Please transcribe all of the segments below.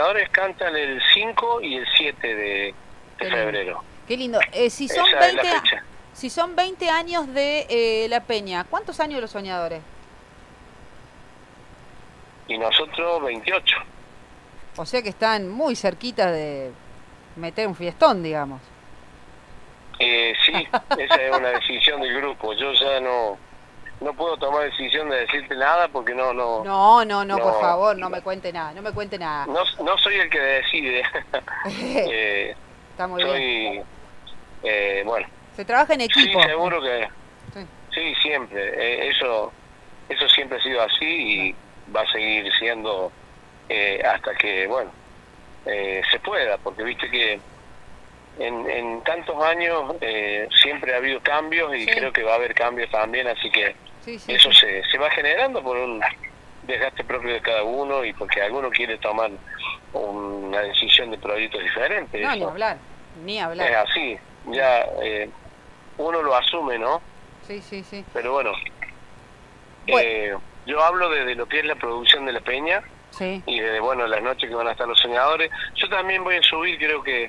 soñadores cantan el 5 y el 7 de febrero. Qué lindo. Si son Esa 20, es la fecha. si son 20 años de La Peña, ¿cuántos años los soñadores? Y nosotros 28. O sea que están muy cerquitas de meter un fiestón, digamos. Sí, esa es una decisión del grupo. Yo ya no puedo tomar decisión de decirte nada porque no, por favor, no me cuente nada, no me cuente nada. No soy el que decide. Está muy bien. Bueno. Se trabaja en equipo. Sí, seguro que sí, siempre. Eso siempre ha sido así y va a seguir siendo hasta que, bueno, se pueda, porque viste que en tantos años siempre ha habido cambios y creo que va a haber cambios también, así que eso se va generando por un desgaste propio de cada uno y porque alguno quiere tomar una decisión de proyectos diferentes. No, ni hablar. Es así, ya uno lo asume, ¿no? Sí. Pero bueno, yo hablo desde lo que es la producción de La Peña y desde, bueno, las noches que van a estar los soñadores. Yo también voy a subir, creo que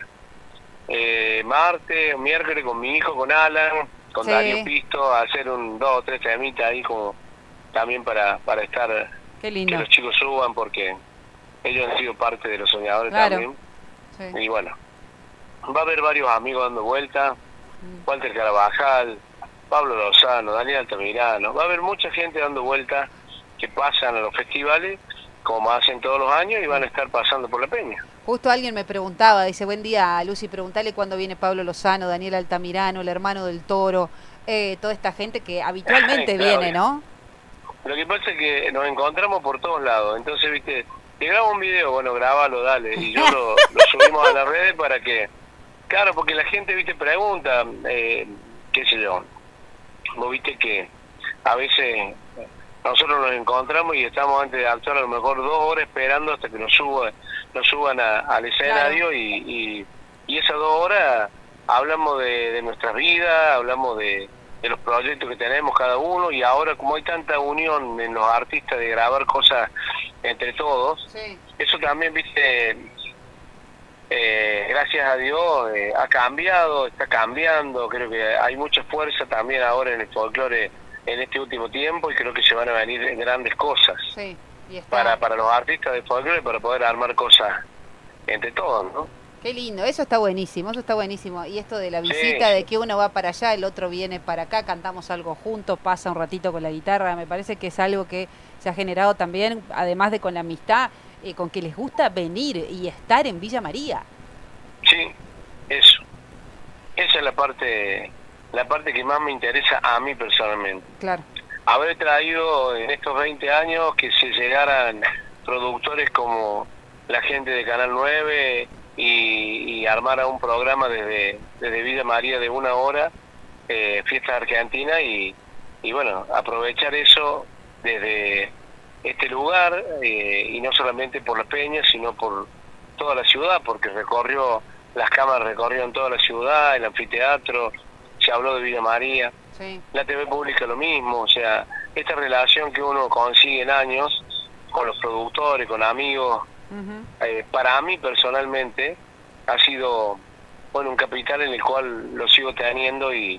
martes o miércoles con mi hijo, con Alan, con Darío Pisto, a hacer 2 o 3 temitas ahí como también para estar, qué lindo, que los chicos suban porque ellos han sido parte de los soñadores también. Y bueno, va a haber varios amigos dando vueltas, Walter Carabajal, Pablo Lozano, Daniel Altamirano, va a haber mucha gente dando vueltas que pasan a los festivales como hacen todos los años y van a estar pasando por La Peña. Justo alguien me preguntaba, dice, buen día Lucy, preguntale cuándo viene Pablo Lozano, Daniel Altamirano, el hermano del Toro, toda esta gente que habitualmente viene, ¿no? Lo que pasa es que nos encontramos por todos lados, entonces, viste, te grabo un video, bueno, grábalo, dale, y yo lo subimos a las redes para que, claro, porque la gente, viste, pregunta, qué sé yo, vos viste que a veces nosotros nos encontramos y estamos antes de actuar a lo mejor 2 horas esperando hasta que nos suban al escenario, y esas 2 horas hablamos de nuestras vidas, hablamos de los proyectos que tenemos cada uno, y ahora como hay tanta unión en los artistas de grabar cosas entre todos, eso también, viste, gracias a Dios ha cambiado, está cambiando. Creo que hay mucha fuerza también ahora en el folclore en este último tiempo y creo que se van a venir grandes cosas para los artistas de folclore, para poder armar cosas entre todos, ¿no? Qué lindo, eso está buenísimo. Y esto de la visita, de que uno va para allá, el otro viene para acá, cantamos algo juntos, pasa un ratito con la guitarra, me parece que es algo que se ha generado también, además de con la amistad, con que les gusta venir y estar en Villa María. Sí, eso. Esa es la parte que más me interesa a mí personalmente. Claro. Haber traído en estos 20 años que se llegaran productores como la gente de Canal 9 y armara un programa desde Villa María de 1 hora, Fiesta Argentina, y bueno, aprovechar eso desde este lugar, y no solamente por La Peña, sino por toda la ciudad, porque las cámaras recorrieron toda la ciudad, el anfiteatro, se habló de Villa María, la TV pública lo mismo, o sea, esta relación que uno consigue en años con los productores, con amigos, para mí personalmente ha sido, bueno, un capital en el cual lo sigo teniendo, y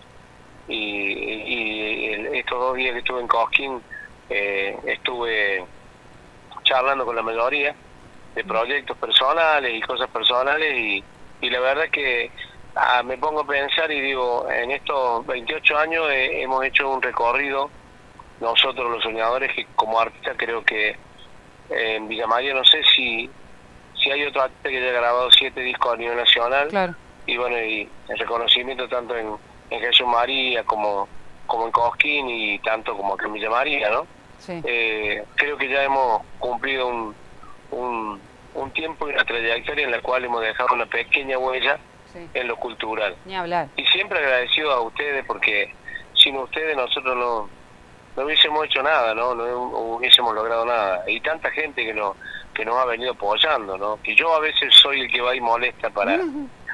estos 2 días que estuve en Cosquín estuve charlando con la mayoría de proyectos personales y cosas personales, y la verdad que me pongo a pensar y digo, en estos 28 años hemos hecho un recorrido nosotros los soñadores, que como artista creo que en Villa María, no sé si hay otro artista que haya grabado 7 discos a nivel nacional. Claro. Y bueno, y el reconocimiento tanto en Jesús María como en Cosquín, y tanto como aquí en Villa María, ¿no? Sí. Creo que ya hemos cumplido un tiempo y una trayectoria en la cual hemos dejado una pequeña huella en lo cultural. Ni hablar. Y siempre agradecido a ustedes, porque sin ustedes nosotros no hubiésemos hecho nada, no hubiésemos logrado nada. Y tanta gente que nos ha venido apoyando, ¿no? Que yo a veces soy el que va y molesta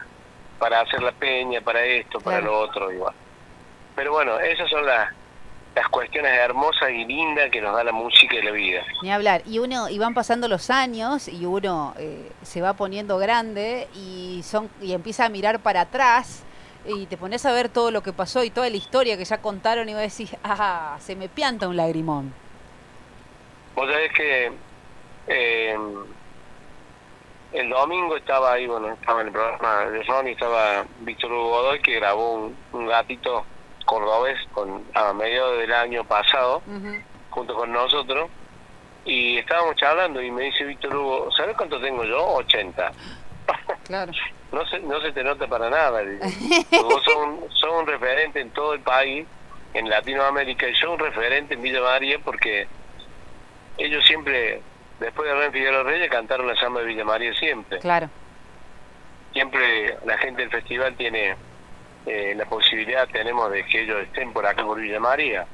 para hacer La Peña, para esto, para lo otro, igual. Pero bueno, esas son las las cuestiones hermosas y lindas que nos da la música y la vida. Ni hablar. Y van pasando los años y uno se va poniendo grande y empieza a mirar para atrás y te pones a ver todo lo que pasó y toda la historia que ya contaron y vas a decir, ah, se me pianta un lagrimón. Vos sabés que el domingo estaba ahí, bueno, estaba en el programa de Ronnie, estaba Víctor Hugo Godoy, que grabó un gatito cordobés a mediados del año pasado, junto con nosotros, y estábamos charlando y me dice Víctor Hugo, ¿sabes cuánto tengo yo? 80. Claro. No se te nota para nada. Vos sos un referente en todo el país, en Latinoamérica, y sos un referente en Villa María porque ellos siempre, después de Rubén Figueroa Reyes, cantaron la samba de Villa María siempre. Claro. Siempre la gente del festival tiene la posibilidad, tenemos de que ellos estén por acá por Villa María.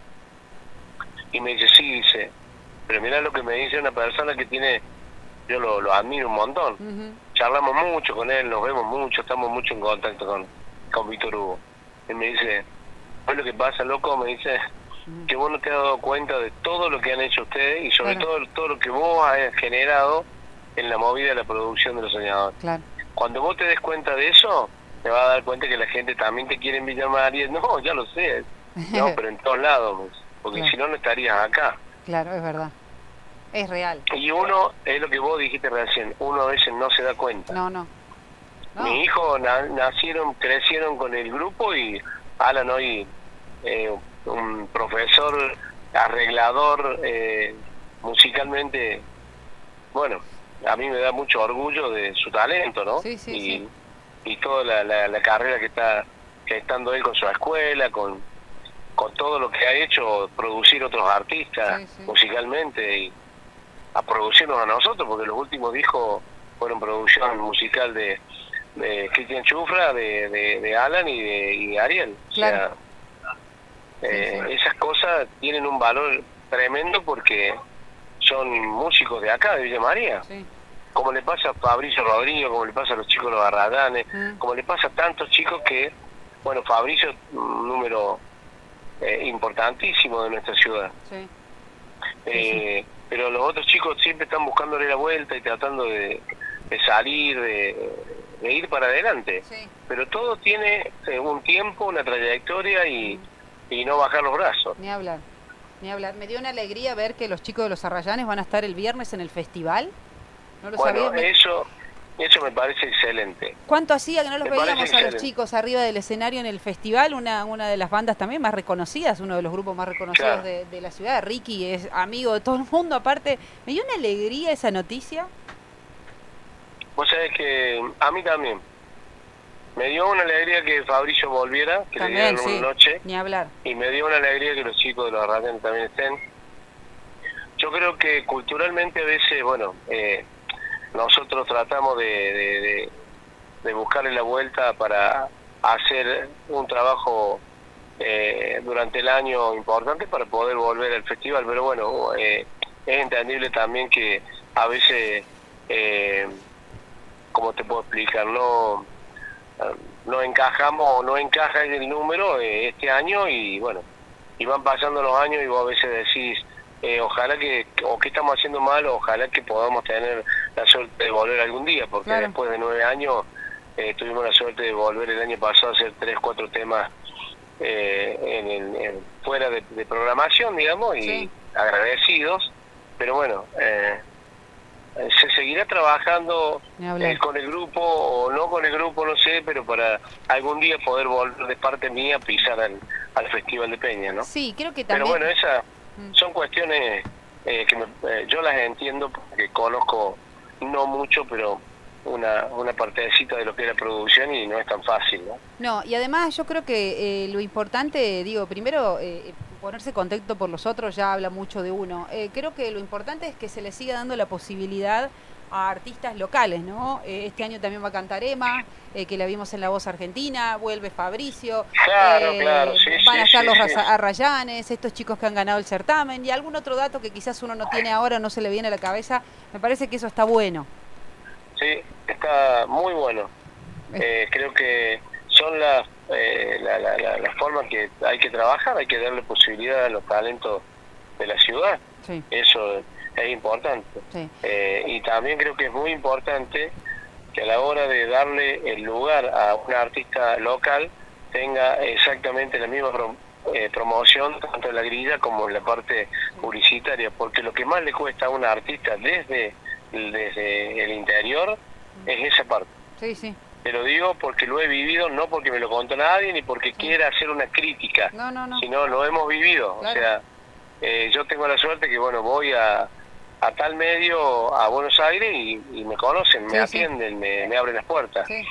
Y me dice, sí, dice, pero mirá lo que me dice una persona que tiene, yo lo admiro un montón. Charlamos mucho con él, nos vemos mucho, estamos mucho en contacto con Víctor Hugo. Él me dice, ¿sabes lo que pasa, loco? Me dice que vos no te has dado cuenta de todo lo que han hecho ustedes y sobre todo lo que vos has generado en la movida de la producción de Los Soñadores. Claro. Cuando vos te des cuenta de eso, te vas a dar cuenta que la gente también te quiere en Villa María. No, ya lo sé, no, pero en todos lados, porque si no, no estarías acá. Claro, es verdad. Es real. Y uno, es lo que vos dijiste recién, uno a veces no se da cuenta. No. Mi hijo crecieron con el grupo y Alan hoy, un profesor, arreglador, musicalmente, bueno, a mí me da mucho orgullo de su talento, ¿no? Sí. Y toda la carrera que estando él con su escuela, con todo lo que ha hecho, producir otros artistas musicalmente y a producirnos a nosotros, porque los últimos discos fueron producción musical de Cristian Chufra, de Alan y de Ariel. Claro. O sea, esas cosas tienen un valor tremendo porque son músicos de acá, de Villa María. Sí. Como le pasa a Fabricio Rodrigo, como le pasa a los chicos de los Barradanes, como le pasa a tantos chicos que, bueno, Fabricio es un número importantísimo de nuestra ciudad. Pero los otros chicos siempre están buscándole la vuelta y tratando de salir, de ir para adelante. Pero todo tiene un tiempo, una trayectoria y no bajar los brazos. Ni hablar. Me dio una alegría ver que los chicos de los Arrayanes van a estar el viernes en el festival. No lo sabía. Eso me parece excelente. ¿Cuánto hacía que no los veíamos a los chicos arriba del escenario en el festival? Una de las bandas también más reconocidas, uno de los grupos más reconocidos de la ciudad. Ricky es amigo de todo el mundo, aparte. Me dio una alegría esa noticia. Vos sabés que a mí también. Me dio una alegría que Fabricio volviera, que también, le dieran una noche. Ni hablar. Y me dio una alegría que los chicos de los Arrayanes también estén. Yo creo que culturalmente a veces, bueno, nosotros tratamos de buscarle la vuelta para hacer un trabajo durante el año importante para poder volver al festival, pero bueno, es entendible también que a veces, ¿cómo te puedo explicar? No encajamos o no encaja el número este año y bueno, y van pasando los años y vos a veces decís, ojalá que estamos haciendo mal, ojalá que podamos tener la suerte de volver algún día, porque después de 9 años tuvimos la suerte de volver el año pasado a hacer 3, 4 temas fuera de programación, digamos, y agradecidos, pero bueno, se seguirá trabajando con el grupo o no con el grupo, no sé, pero para algún día poder volver de parte mía a pisar al Festival de Peña, ¿no? Sí, creo que también. Pero bueno, esas son cuestiones que yo las entiendo porque conozco no mucho, pero una partecita de lo que es la producción y no es tan fácil, ¿no? No, y además yo creo que lo importante, digo, primero ponerse contento por los otros ya habla mucho de uno. Creo que lo importante es que se le siga dando la posibilidad a artistas locales, ¿no? Este año también va a cantar Emma, que la vimos en La Voz Argentina, vuelve Fabricio, claro, van a estar los Arrayanes, estos chicos que han ganado el certamen y algún otro dato que quizás uno no tiene ahora, no se le viene a la cabeza. Me parece que eso está bueno. Sí, está muy bueno. Creo que son la forma que hay que trabajar, hay que darle posibilidad a los talentos de la ciudad. Sí. Eso es importante. Sí. Y también creo que es muy importante que a la hora de darle el lugar a un artista local tenga exactamente la misma promoción, tanto en la grilla como en la parte publicitaria, porque lo que más le cuesta a un artista desde el interior es esa parte. Sí, sí. Te lo digo porque lo he vivido, no porque me lo contó nadie, ni porque quiera hacer una crítica, sino lo hemos vivido. Claro. O sea, yo tengo la suerte que, bueno, voy a tal medio, a Buenos Aires, y me conocen, me atienden, me abren las puertas. Sí.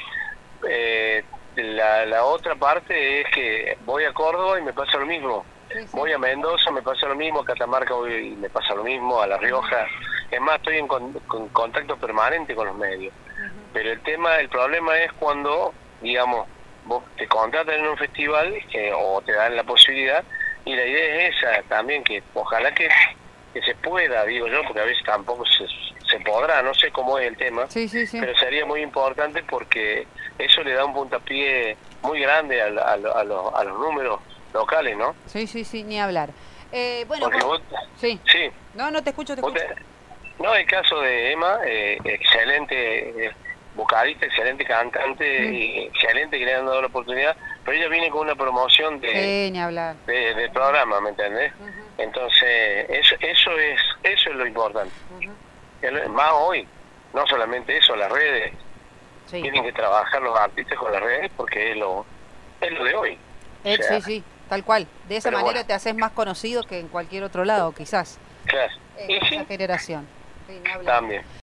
La otra parte es que voy a Córdoba y me pasa lo mismo. Sí, sí. Voy a Mendoza, me pasa lo mismo, a Catamarca voy y me pasa lo mismo, a La Rioja. Es más, estoy en contacto permanente con los medios. Pero el problema es cuando, digamos, vos te contratan en un festival o te dan la posibilidad, y la idea es esa también, que ojalá que se pueda, digo yo, porque a veces tampoco se podrá, no sé cómo es el tema, pero sería muy importante porque eso le da un puntapié muy grande a los números locales, ¿no? Sí, ni hablar. Bueno, vos, sí. No, te escucho. No, el caso de Emma, excelente vocalista, excelente cantante, y excelente que le han dado la oportunidad, pero ella viene con una promoción de programa, ¿me entendés? Entonces, eso es lo importante. Más hoy, no solamente eso, las redes. Tienen que trabajar los artistas con las redes porque es lo de hoy. O sea, sí, tal cual. De esa manera te haces más conocido que en cualquier otro lado, quizás. Claro. Esa generación. También.